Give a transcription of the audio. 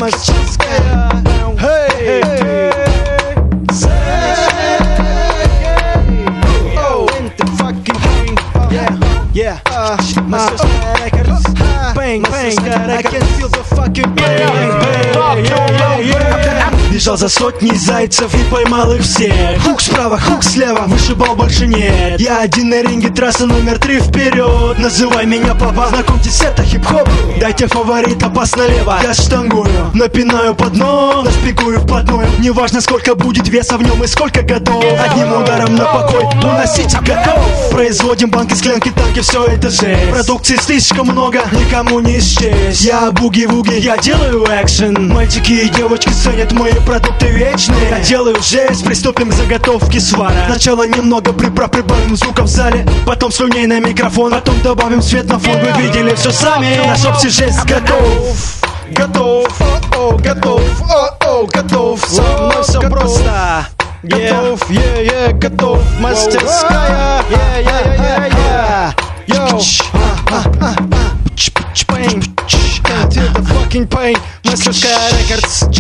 мастерская. Hey, мастерская рекордс. Bang, bang, I can feel the fucking бежал за сотней зайцев и поймал их всех. Хук справа, хук слева, вышибал больше нет. Я один на ринге, трасса номер 3 вперед. Называй меня папа, знакомьтесь, это хип-хоп. Дайте фаворит, опасно лево. Я штангую, напинаю под дно, нашпигую вплотную. Неважно сколько будет веса в нем и сколько годов. Одним ударом на покой, уносите готов. Производим банки, склянки, танки, все это жесть. Продукции слишком много, никому не исчесть. Я буги-вуги, я делаю экшен. Мальчики и девочки ценят мои продукты вечные. Я делаю жесть, приступим к заготовке свара. Сначала немного приправ, прибавим звука в зале. Потом слюней на микрофон, потом добавим свет на фон. Вы видели все сами, наш общий жест готов. Готов, о-о, готов, о-о, готов. Со мной все просто. Готов, готов, мастерская. Йоу, feel the fucking pain. Мастерская рекордс.